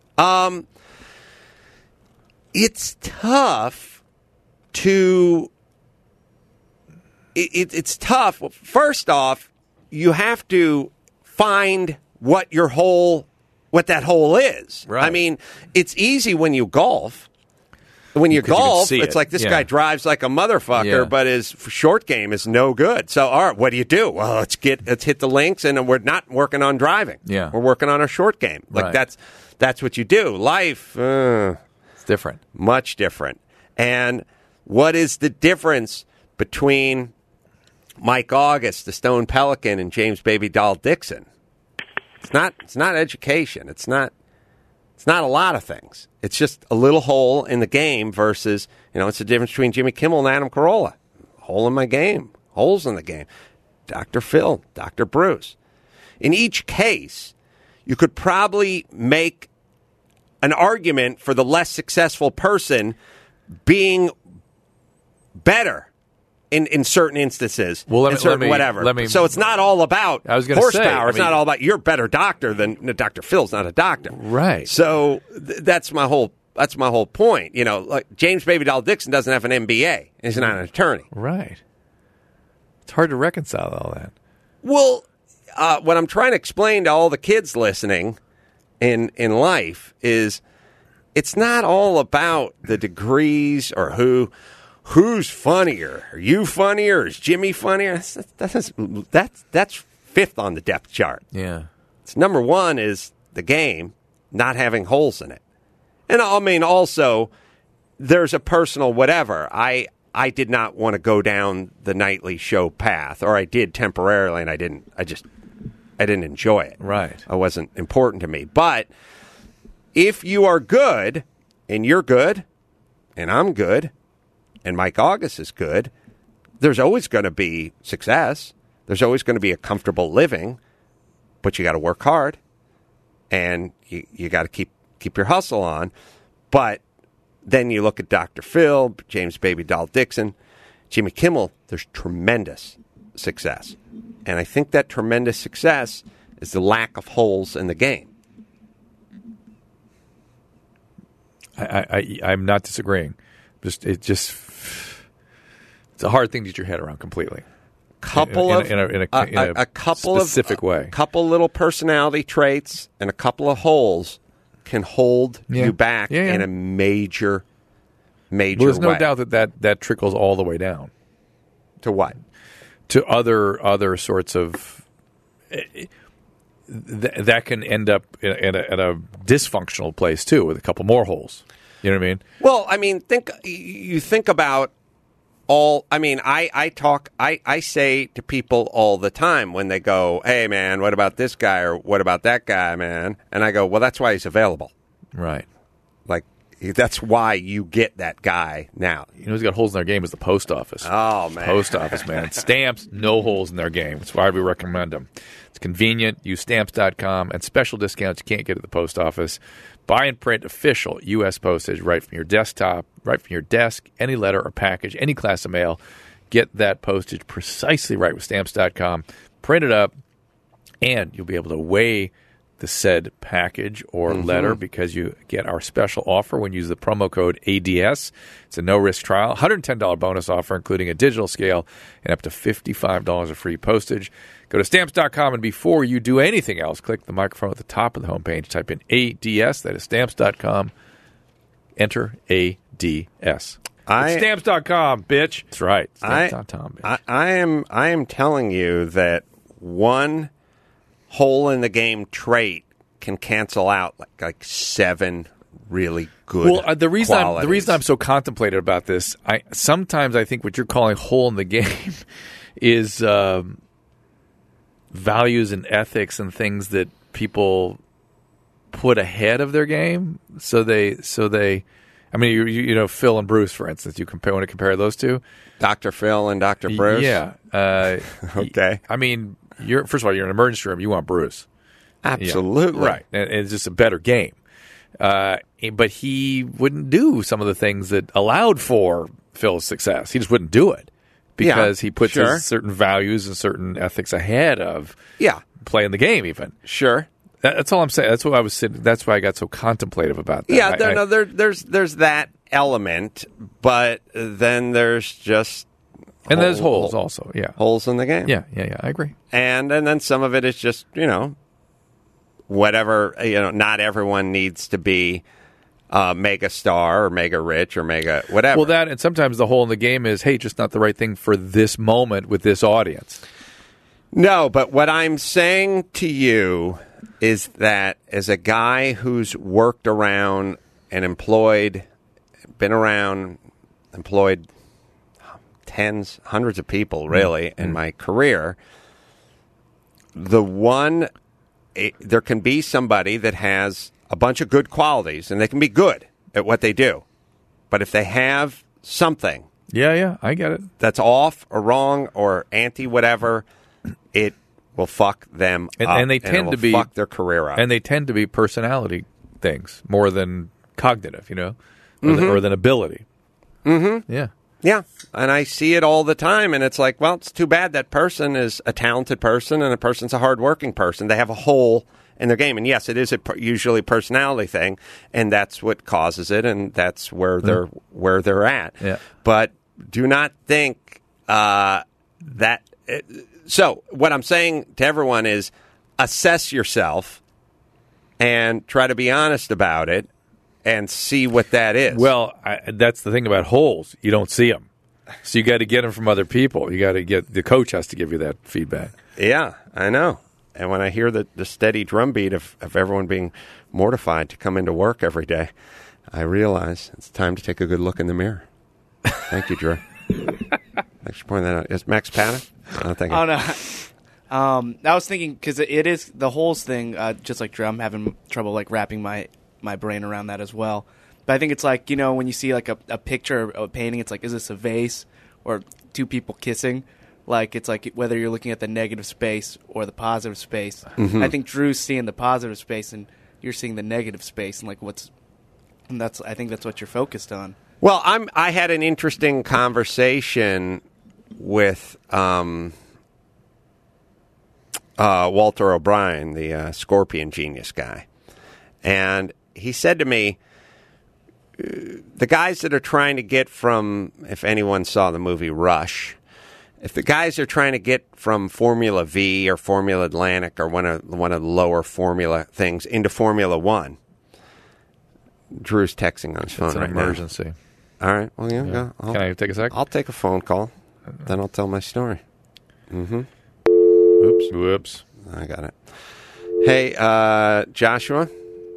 It's tough to, it's tough. Well, first off, you have to find what that hole is. Right. I mean, it's easy when you golf. When you golf, it's like this guy drives like a motherfucker, but his short game is no good. So, all right, what do you do? Well, let's hit the links, and we're not working on driving. Yeah, we're working on our short game. Like that's what you do. Life, it's different, much different. And what is the difference between Mike August, the Stone Pelican, and James Baby Doll Dixon? It's not education. It's not a lot of things. It's just a little hole in the game versus, it's the difference between Jimmy Kimmel and Adam Carolla. Hole in my game. Holes in the game. Dr. Phil, Dr. Bruce. In each case, you could probably make an argument for the less successful person being better in certain instances, whatever. So it's not all about horsepower. It's not all about you're a better doctor than Dr. Phil's not a doctor, right? So that's my whole point. Like James Baby Doll Dixon doesn't have an MBA. He's not an attorney, right? It's hard to reconcile all that. Well, what I'm trying to explain to all the kids listening in life is it's not all about the degrees or who's funnier? Are you funnier? Is Jimmy funnier? That's fifth on the depth chart. Yeah. It's number one is the game not having holes in it. And I mean, also, there's a personal whatever. I did not want to go down the nightly show path, or I did temporarily, and I didn't. I didn't enjoy it. Right. It wasn't important to me. But if you are good, and you're good, and I'm good, and Mike August is good, there's always going to be success. There's always going to be a comfortable living, but you got to work hard, and you got to keep your hustle on. But then you look at Dr. Phil, James Baby Doll Dixon, Jimmy Kimmel, there's tremendous success. And I think that tremendous success is the lack of holes in the game. I'm not disagreeing. It's a hard thing to get your head around completely. In a couple specific way. A couple little personality traits and a couple of holes can hold you back in a major well, there's no way. doubt that trickles all the way down. To what? To other sorts of that can end up in a dysfunctional place too, with a couple more holes. You know what I mean? Well, I mean, think about all. I mean, I say to people all the time when they go, "Hey, man, what about this guy or what about that guy, man?" And I go, "Well, that's why he's available." Right. Like that's why you get that guy now. You know who's got holes in their game is the post office. Oh, man. Post office, man. Stamps, no holes in their game. That's why we recommend them. It's convenient. Use Stamps.com and special discounts you can't get at the post office. Buy and print official U.S. postage right from your desktop, right from your desk, any letter or package, any class of mail. Get that postage precisely right with Stamps.com. Print it up, and you'll be able to weigh the said package or letter because you get our special offer when you use the promo code ADS. It's a no-risk trial, $110 bonus offer, including a digital scale and up to $55 of free postage. Go to Stamps.com, and before you do anything else, click the microphone at the top of the homepage. Type in ADS. That is Stamps.com. Enter ADS. It's Stamps.com, bitch. That's right. Stamps.com, bitch. I am telling you that one hole in the game trait can cancel out like 7 really good. Well, the reason qualities. I'm so contemplative about this, sometimes I think what you're calling hole in the game is values and ethics and things that people put ahead of their game. So they. I mean, you know, Phil and Bruce, for instance. You want to compare those two? Dr. Phil and Dr. Bruce. Yeah. Okay. I mean, first of all, you're in an emergency room. You want Bruce. Absolutely. Yeah, right. And it's just a better game. But he wouldn't do some of the things that allowed for Phil's success. He just wouldn't do it because he puts his certain values and certain ethics ahead of playing the game even. Sure. That's all I'm saying. That's what I was sitting. That's why I got so contemplative about that. Yeah, there's that element, but then there's just there's holes also. Yeah, holes in the game. Yeah. I agree. And then some of it is just whatever. Not everyone needs to be mega star or mega rich or mega whatever. Well, that and sometimes the hole in the game is just not the right thing for this moment with this audience. No, but what I'm saying to you is that as a guy who's worked around and employed hundreds of people really in my career, there can be somebody that has a bunch of good qualities and they can be good at what they do. But if they have something I get it, that's off or wrong or anti whatever, it will fuck them up. And they tend to be fuck their career up. And they tend to be personality things more than cognitive, or than ability. Mm-hmm. Yeah. Yeah. And I see it all the time, and it's like, well, it's too bad that person is a talented person and a person's a hardworking person. They have a hole in their game. And yes, it is usually a personality thing, and that's what causes it, and that's where they're at. Yeah. But do not think that... So what I'm saying to everyone is assess yourself and try to be honest about it and see what that is. Well, that's the thing about holes. You don't see them. So you got to get them from other people. You got to get the coach has to give you that feedback. Yeah, I know. And when I hear the steady drumbeat of everyone being mortified to come into work every day, I realize it's time to take a good look in the mirror. Thank you, Drew. Thanks for pointing that out. Is Max Patton? Oh, no. I was thinking because it is the holes thing. Just like Drew, I'm having trouble like wrapping my brain around that as well. But I think it's like when you see like a picture or a painting, it's like, is this a vase or two people kissing? Like it's like whether you're looking at the negative space or the positive space. Mm-hmm. I think Drew's seeing the positive space and you're seeing the negative space, and like I think that's what you're focused on. Well, I had an interesting conversation with Walter O'Brien, the Scorpion Genius guy, and he said to me, the guys that are trying to get from, if anyone saw the movie Rush, if the guys are trying to get from Formula V or Formula Atlantic or one of the lower Formula things into Formula One, Drew's texting on his phone It's an right emergency. now. All right. Well, yeah. Can I take a sec? I'll take a phone call. Then I'll tell my story. Mm-hmm. Whoops. I got it. Hey, Joshua.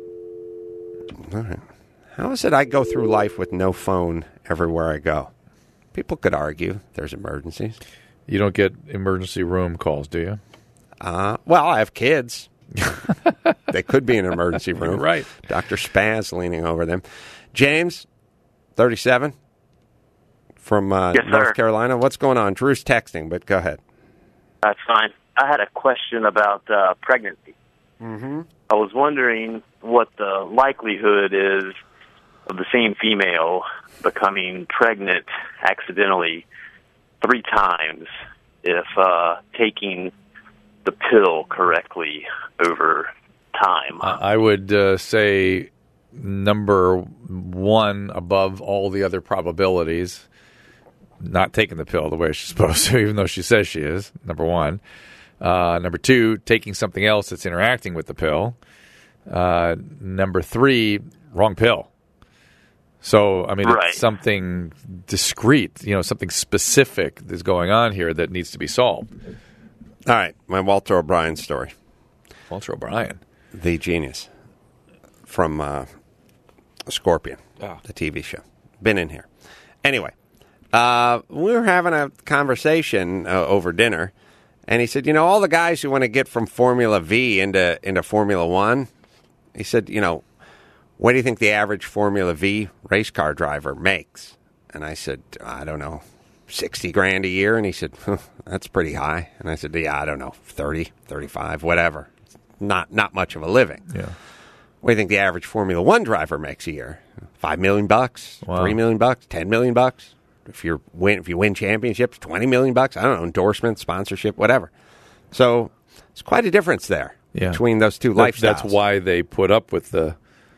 All right. How is it I go through life with no phone everywhere I go? People could argue there's emergencies. You don't get emergency room calls, do you? Well, I have kids. They could be in an emergency room. You're right. Dr. Spaz leaning over them. James, 37, from Yes, North sir. Carolina. What's going on? Drew's texting, but go ahead. That's fine. I had a question about pregnancy. Mm-hmm. I was wondering what the likelihood is of the same female becoming pregnant accidentally 3 times if taking the pill correctly over time. I would say number 1 above all the other probabilities, not taking the pill the way she's supposed to, even though she says she is, number 1. Number 2, taking something else that's interacting with the pill. Number 3, wrong pill. So, I mean, Right. It's something discrete, something specific that's going on here that needs to be solved. All right, my Walter O'Brien story. Walter O'Brien. The genius from Scorpion, Ah. the TV show. Been in here. Anyway, we were having a conversation over dinner, and he said, all the guys who want to get from Formula V into Formula One, he said, what do you think the average Formula V race car driver makes? And I said, I don't know, $60,000 a year. And he said, that's pretty high. And I said, yeah, I don't know, 30, 35, whatever. Not much of a living. Yeah. What do you think the average Formula One driver makes a year? $5 million, Wow. $3 million, $10 million. If you win championships, $20 million. I don't know, endorsement, sponsorship, whatever. So it's quite a difference there between those two lifestyles. That's why they put up with the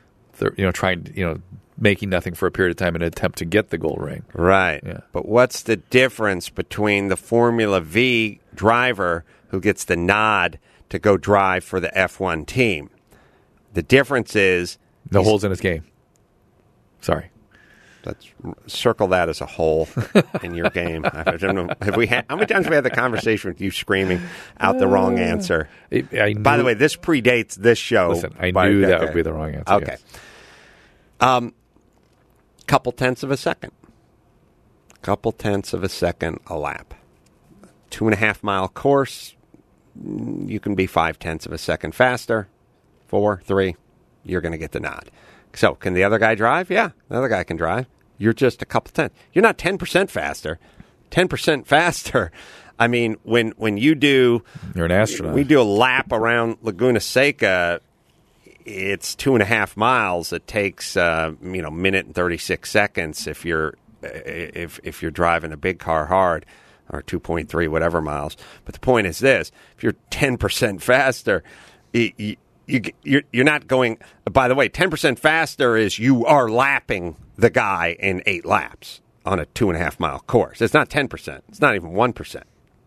making nothing for a period of time in an attempt to get the gold ring. Right. Yeah. But what's the difference between the Formula V driver who gets the nod to go drive for the F1 team? The difference is The holes in his game. Sorry. let's circle that as a hole in your game. I don't know. How many times have we had the conversation with you screaming out the wrong answer? By the way, this predates this show. Listen, I knew that would be the wrong answer. Okay. Yes. Couple tenths of a second. Couple tenths of a second a lap. 2.5 mile course, you can be 0.5 of a second faster. 4, 3, you're going to get the nod. So, can the other guy drive? Yeah, the other guy can drive. You're just a couple tenths. You're not 10% faster. 10% faster. I mean, when you do... You're an astronaut. We do a lap around Laguna Seca, it's 2.5 miles. It takes minute and 36 seconds if you're driving a big car hard, or 2.3 whatever miles. But the point is this: if you're 10% faster, you're not going. By the way, 10% faster is you are lapping the guy in 8 laps on a 2.5 mile course. It's not 10%. It's not even 1%.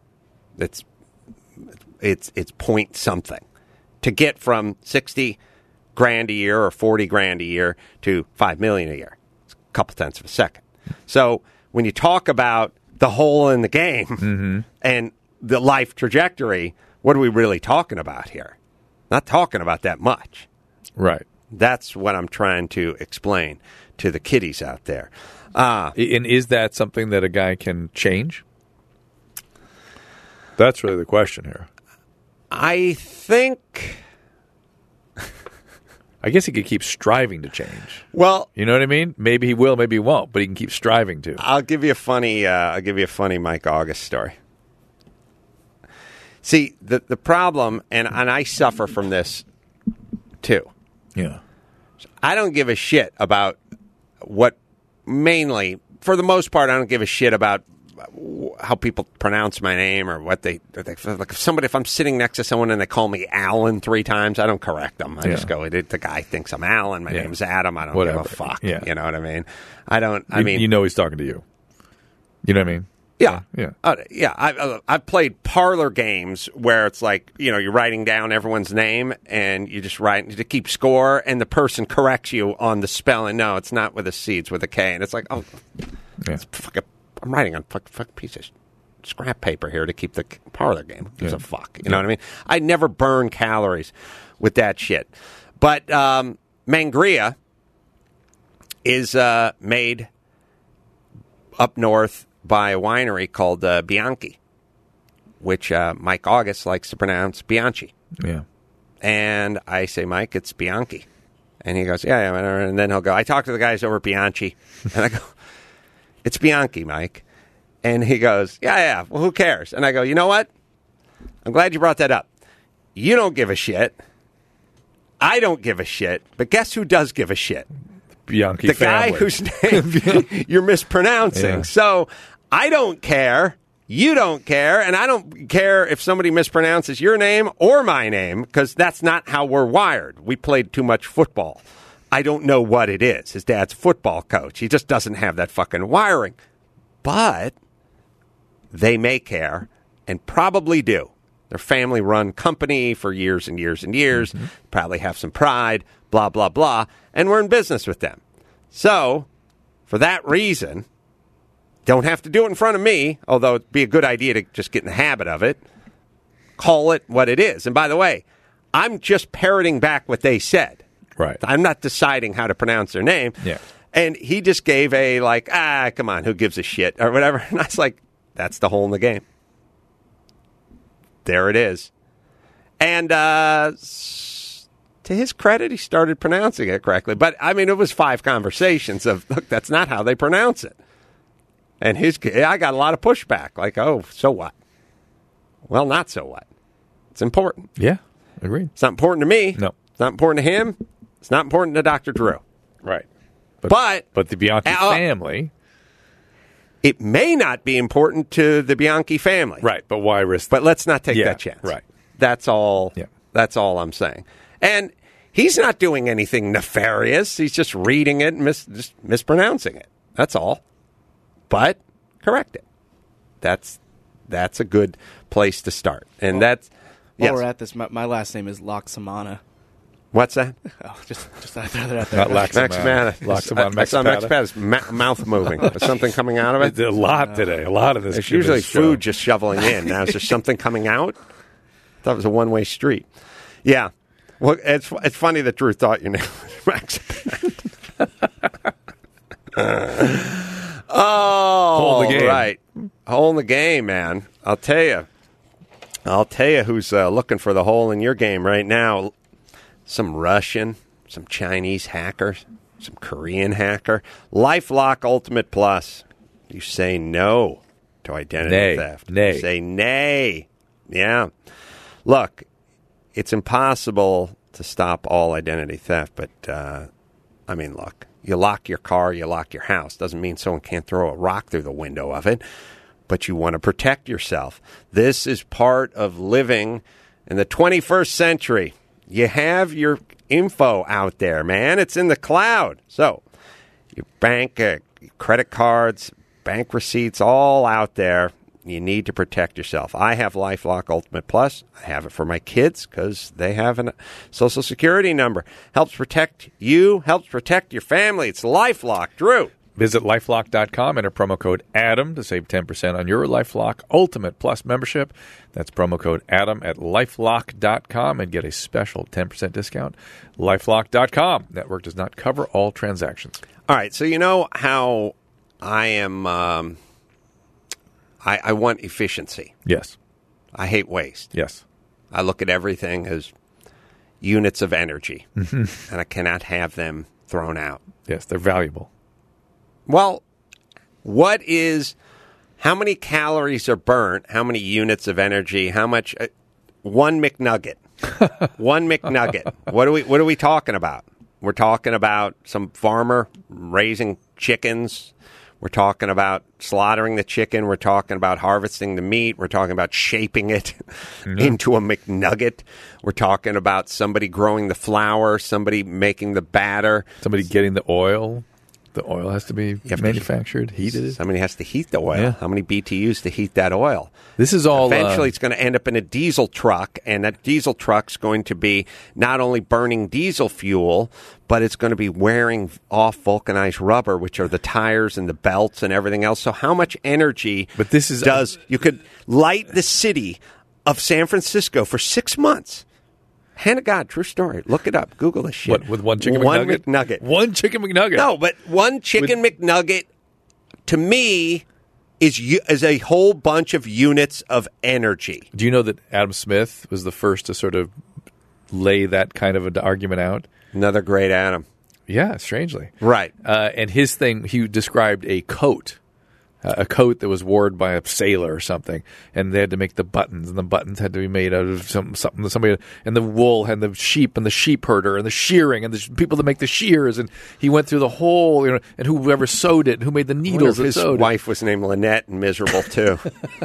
It's point something to get from $60,000 a year or $40,000 a year to $5 million a year. It's a couple tenths of a second. So when you talk about the hole in the game and the life trajectory, what are we really talking about here? Not talking about that much. Right. That's what I'm trying to explain to the kiddies out there. And is that something that a guy can change? That's really the question here. I think. I guess he could keep striving to change. Well, You know what I mean? Maybe he will, maybe he won't, but he can keep striving to. I'll give you a funny Mike August story. See, the problem, and I suffer from this too. Yeah. I don't give a shit about what, mainly, for the most part, I don't give a shit about how people pronounce my name or what they like. If I'm sitting next to someone and they call me Alan 3 times, I don't correct them. I just go, the guy thinks I'm Alan. My name's Adam. I don't give a fuck. Yeah. You know what I mean? I don't. You know he's talking to you. You know what I mean? Yeah. I've played parlor games where it's like, you're writing down everyone's name and you just write to keep score, and the person corrects you on the spelling. No, it's not with a C, it's with a K, and it's like, it's fucking. I'm writing on fucking piece of scrap paper here to keep the parlor game. Who gives a fuck? You know what I mean? I never burn calories with that shit. But Mangria is made up north by a winery called Bianchi, which Mike August likes to pronounce Bianchi. Yeah. And I say, Mike, it's Bianchi. And he goes, yeah. And then he'll go, I talked to the guys over at Bianchi. And I go, it's Bianchi, Mike. And he goes, yeah, well, who cares? And I go, you know what? I'm glad you brought that up. You don't give a shit. I don't give a shit. But guess who does give a shit? Bianchi the family. guy whose name you're mispronouncing. Yeah. So I don't care. You don't care. And I don't care if somebody mispronounces your name or my name, because that's not how we're wired. We played too much football. I don't know what it is. His dad's a football coach. He just doesn't have that fucking wiring. But they may care, and probably do. They're family-run company for years and years and years. Mm-hmm. Probably have some pride, blah, blah, blah. And we're in business with them. So, for that reason, don't have to do it in front of me, although it'd be a good idea to just get in the habit of it. Call it what it is. And by the way, I'm just parroting back what they said. Right. I'm not deciding how to pronounce their name. Yeah. And he just gave a, come on, who gives a shit, or whatever. And I was like, that's the hole in the game. There it is. And to his credit, he started pronouncing it correctly. But, it was 5 conversations of, look, that's not how they pronounce it. And I got a lot of pushback. Like, oh, so what? Well, not so what. It's important. Yeah, agreed. It's not important to me. No. It's not important to him. It's not important to Dr. Drew. Right. But the Bianchi family. It may not be important to the Bianchi family. Right, but why risk But let's not take that chance. Right. That's all. Yeah. That's all I'm saying. And he's not doing anything nefarious. He's just reading it and just mispronouncing it. That's all. But correct it. That's a good place to start. And that's... While we're at this, my last name is Laksamana. What's that? Oh, just I throw that out there. Not Laxamana. Laxamana. I saw Maxpata's mouth moving. Is something coming out of it? A lot today. A lot of this. It's usually food just shoveling in. Now, is there something coming out? I thought it was a one-way street. Yeah. Well, it's funny that Drew thought your name was Maxpata. Hole in the game. Right. Hole in the game, man. I'll tell you who's looking for the hole in your game right now. Some Russian, some Chinese hackers, some Korean hacker. LifeLock Ultimate Plus. You say no to identity theft. Nay. You say nay. Yeah. Look, it's impossible to stop all identity theft, but, look, you lock your car, you lock your house. Doesn't mean someone can't throw a rock through the window of it, but you want to protect yourself. This is part of living in the 21st century. You have your info out there, man. It's in the cloud. So your bank, credit cards, bank receipts, all out there. You need to protect yourself. I have LifeLock Ultimate Plus. I have it for my kids because they have a Social Security number. Helps protect you, helps protect your family. It's LifeLock. Drew. Visit LifeLock.com, enter promo code ADAM to save 10% on your LifeLock Ultimate Plus membership. That's promo code ADAM at LifeLock.com and get a special 10% discount. LifeLock.com. Network does not cover all transactions. All right, so you know how I am... I want efficiency. Yes. I hate waste. Yes. I look at everything as units of energy, and I cannot have them thrown out. Yes, they're valuable. Well, how many calories are burnt? How many units of energy? How much? One McNugget. One McNugget. What are we talking about? We're talking about some farmer raising chickens. We're talking about slaughtering the chicken. We're talking about harvesting the meat. We're talking about shaping it into a McNugget. We're talking about somebody growing the flour, somebody making the batter. Somebody getting the oil. The oil has to be manufactured, heated. Somebody has to heat the oil. Yeah. How many BTUs to heat that oil? This is all... Eventually, it's going to end up in a diesel truck, and that diesel truck's going to be not only burning diesel fuel, but it's going to be wearing off vulcanized rubber, which are the tires and the belts and everything else. So how much energy you could light the city of San Francisco for 6 months? Hand of God, true story. Look it up. Google this shit. What, with one chicken One McNugget? McNugget. One chicken McNugget. No, but one chicken McNugget, to me, is a whole bunch of units of energy. Do you know that Adam Smith was the first to sort of lay that kind of an argument out? Another great Adam. Yeah, strangely. Right. And his thing, he described a coat that was worn by a sailor or something, and they had to make the buttons, and the buttons had to be made out of something. Somebody, and the wool, and the sheep, and the sheep herder, and the shearing, and the people that make the shears. And he went through the whole, and whoever sewed it, and who made the needles. His wife was named Lynette and miserable too.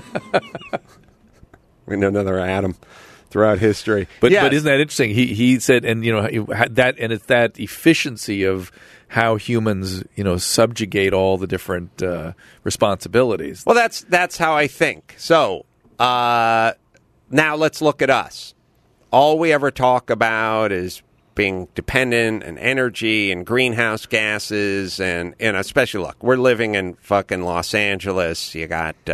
We know another Adam throughout history, but isn't that interesting? He said, and it's that efficiency of how humans, subjugate all the different responsibilities. Well, that's how I think. So now let's look at us. All we ever talk about is being dependent on energy and greenhouse gases, and especially look, we're living in fucking Los Angeles. You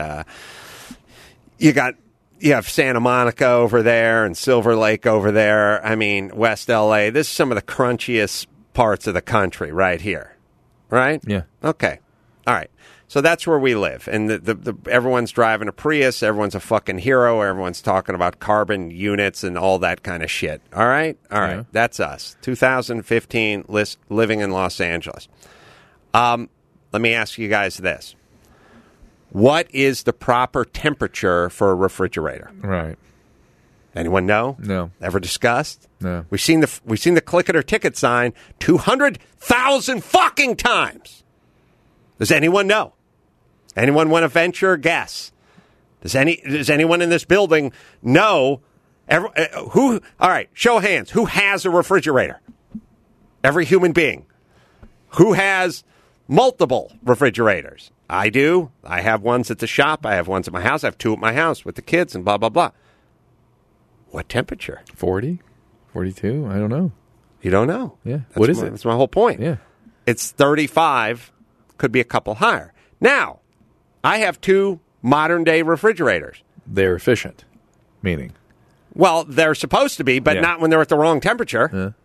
have Santa Monica over there and Silver Lake over there. I mean, West LA. This is some of the crunchiest parts of the country right here, right? Yeah. Okay. All right. So that's where we live, and everyone's driving a Prius. Everyone's a fucking hero. Everyone's talking about carbon units and all that kind of shit. All right. Yeah. That's us. 2015, living in Los Angeles. Let me ask you guys this: what is the proper temperature for a refrigerator? Right. Anyone know? No. Ever discussed? No. We've seen the click it or ticket sign 200,000 fucking times. Does anyone know? Anyone want to venture a guess? Does anyone in this building know? Who? All right, show of hands. Who has a refrigerator? Every human being. Who has multiple refrigerators? I do. I have ones at the shop. I have ones at my house. I have two at my house with the kids and blah, blah, blah. What temperature? 40? 42? I don't know. You don't know? Yeah. What is it? That's my whole point. Yeah. It's 35. Could be a couple higher. Now, I have two modern-day refrigerators. They're efficient, meaning? Well, they're supposed to be, but not when they're at the wrong temperature.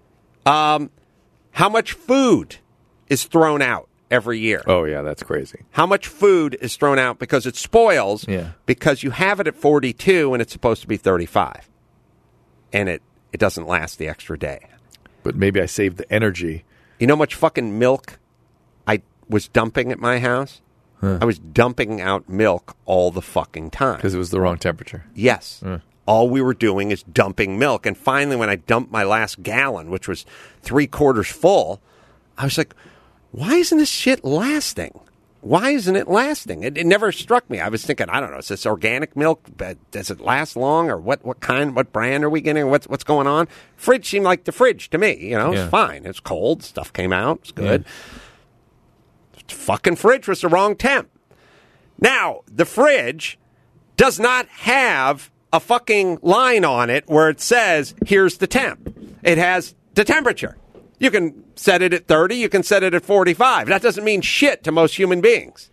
How much food is thrown out every year? Oh, yeah, that's crazy. How much food is thrown out because it spoils because you have it at 42 and it's supposed to be 35. And it doesn't last the extra day. But maybe I saved the energy. You know how much fucking milk I was dumping at my house? I was dumping out milk all the fucking time. Because it was the wrong temperature. Yes. All we were doing is dumping milk. And finally, when I dumped my last gallon, which was 3/4 full, I was like, why isn't this shit lasting? Why isn't it lasting? It never struck me. I was thinking, I don't know, is this organic milk? Does it last long? Or what brand are we getting? What's going on? Fridge seemed like the fridge to me. It's fine. It's cold. Stuff came out. It's good. Fucking fridge was the wrong temp. Now, the fridge does not have a fucking line on it where it says, here's the temp. It has the temperature. You can set it at 30. You can set it at 45. That doesn't mean shit to most human beings.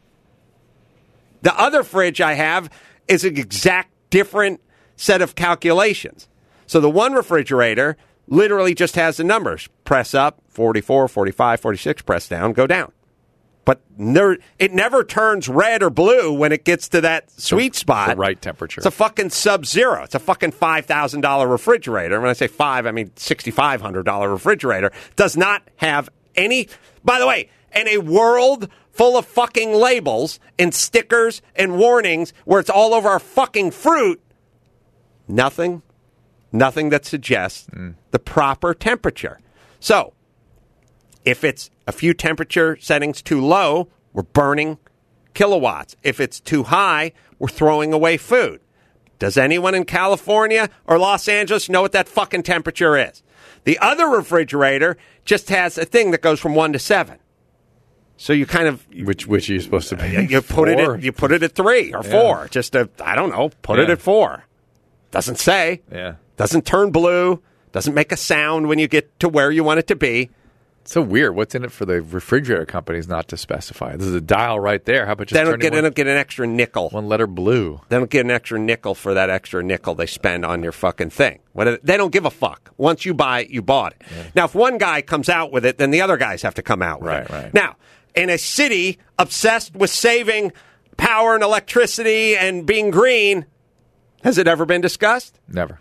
The other fridge I have is an exact different set of calculations. So the one refrigerator literally just has the numbers. Press up, 44, 45, 46, press down, go down. But it never turns red or blue when it gets to that sweet spot. The right temperature. It's a fucking Sub-Zero. It's a fucking $5,000 refrigerator. When I say five, I mean $6,500 refrigerator. Does not have any... By the way, in a world full of fucking labels and stickers and warnings where it's all over our fucking fruit, nothing that suggests the proper temperature. So, if it's a few temperature settings too low, we're burning kilowatts. If it's too high, we're throwing away food. Does anyone in California or Los Angeles know what that fucking temperature is? The other refrigerator just has a thing that goes from 1 to 7. So you kind of... Which are you supposed to be? You put it at 3 or 4. Just I don't know, put it at 4. Doesn't say. Yeah. Doesn't turn blue. Doesn't make a sound when you get to where you want it to be. So weird. What's in it for the refrigerator companies not to specify? There's a dial right there. How about just they don't get an extra nickel. One letter blue. They don't get an extra nickel for that extra nickel they spend on your fucking thing. They don't give a fuck. Once you buy it, you bought it. Yeah. Now, if one guy comes out with it, then the other guys have to come out with it. Right. Now, in a city obsessed with saving power and electricity and being green, has it ever been discussed? Never.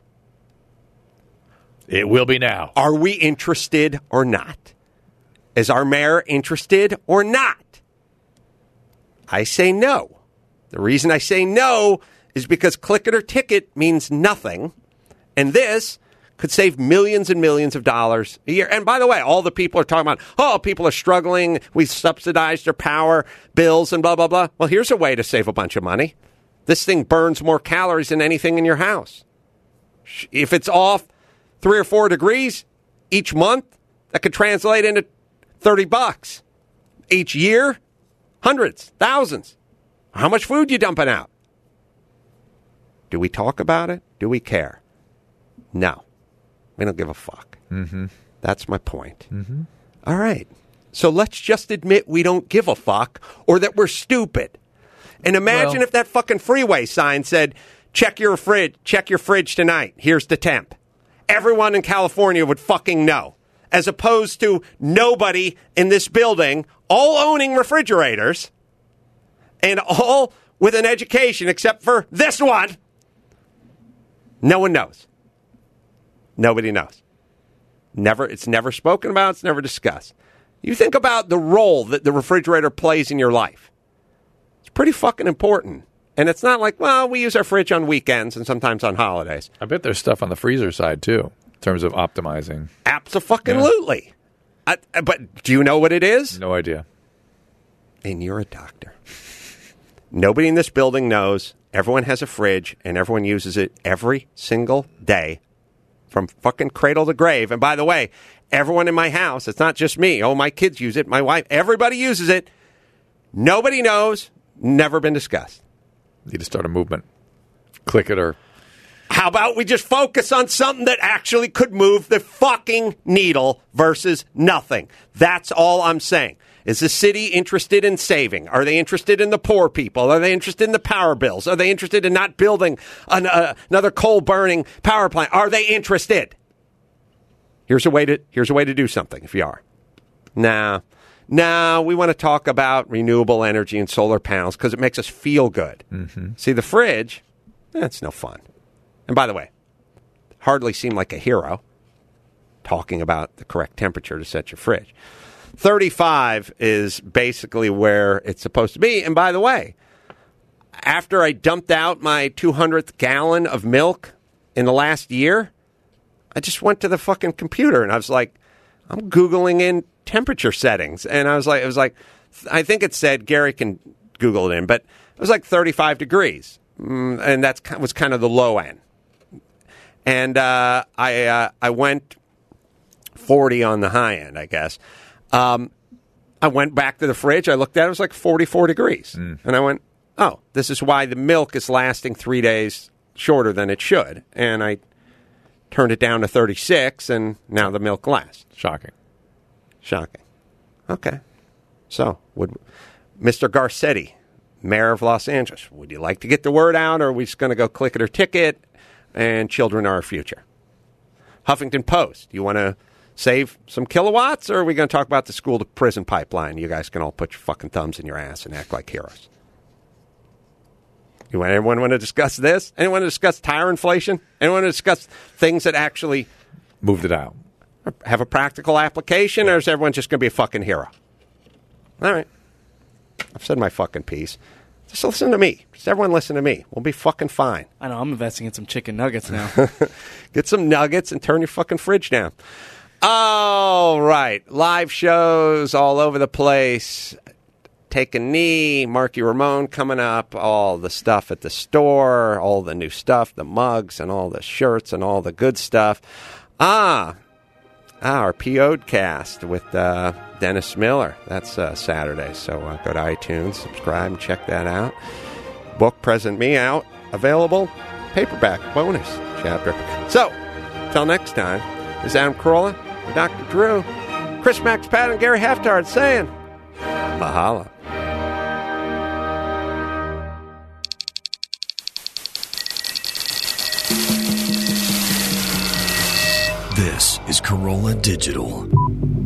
It will be now. Are we interested or not? Is our mayor interested or not? I say no. The reason I say no is because click it or ticket means nothing. And this could save millions and millions of dollars a year. And by the way, all the people are talking about, people are struggling. We subsidized their power bills and blah, blah, blah. Well, here's a way to save a bunch of money. This thing burns more calories than anything in your house. If it's off 3 or 4 degrees each month, that could translate into $30 each year, hundreds, thousands. How much food you dumping out? Do we talk about it? Do we care? No, we don't give a fuck. Mm-hmm. That's my point. Mm-hmm. All right, so let's just admit we don't give a fuck or that we're stupid. And imagine if that fucking freeway sign said, check your fridge tonight. Here's the temp. Everyone in California would fucking know. As opposed to nobody in this building, all owning refrigerators, and all with an education except for this one. No one knows. Nobody knows. It's never spoken about. It's never discussed. You think about the role that the refrigerator plays in your life. It's pretty fucking important. And it's not like, well, we use our fridge on weekends and sometimes on holidays. I bet there's stuff on the freezer side, too, in terms of optimizing. Abso-fucking-lutely. Yeah. But do you know what it is? No idea. And you're a doctor. Nobody in this building knows. Everyone has a fridge, and everyone uses it every single day from fucking cradle to grave. And by the way, everyone in my house, it's not just me. Oh, my kids use it. My wife, everybody uses it. Nobody knows. Never been discussed. Need to start a movement. Click it or... How about we just focus on something that actually could move the fucking needle versus nothing? That's all I'm saying. Is the city interested in saving? Are they interested in the poor people? Are they interested in the power bills? Are they interested in not building another coal-burning power plant? Are they interested? Here's a way to do something if you are. Nah, we want to talk about renewable energy and solar panels because it makes us feel good. Mm-hmm. See, the fridge, it's no fun. And by the way, hardly seem like a hero talking about the correct temperature to set your fridge. 35 is basically where it's supposed to be. And by the way, after I dumped out my 200th gallon of milk in the last year, I just went to the fucking computer and I was like, I'm Googling in temperature settings. And it was like, I think it said, Gary can Google it in, but it was like 35 degrees. And that was kind of the low end. And I went 40 on the high end, I guess. I went back to the fridge. I looked at it. It was like 44 degrees. And I went, oh, this is why the milk is lasting 3 days shorter than it should. And I turned it down to 36, and now the milk lasts. Shocking. Okay. So, Mr. Garcetti, mayor of Los Angeles, would you like to get the word out, or are we just going to go click it or ticket, and children are our future? Huffington Post, you want to save some kilowatts, or are we going to talk about the school to prison pipeline? You guys can all put your fucking thumbs in your ass and act like heroes. Anyone want to discuss this? Anyone want to discuss tire inflation? Anyone want to discuss things that actually Moved it out. have a practical application, or is everyone just going to be a fucking hero? All right. I've said my fucking piece. Just listen to me. Just everyone listen to me. We'll be fucking fine. I know, I'm investing in some chicken nuggets now. Get some nuggets and turn your fucking fridge down. All right. Live shows all over the place. Take a Knee, Marky Ramone coming up, all the stuff at the store, all the new stuff, the mugs and all the shirts and all the good stuff. Our PO'd cast with Dennis Miller. That's Saturday. So go to iTunes, subscribe, and check that out. Book Present Me out, available, paperback bonus chapter. So, till next time, this is Adam Carolla, Dr. Drew, Chris Max Pat, and Gary Haftard saying, mahalo. This is Corolla Digital.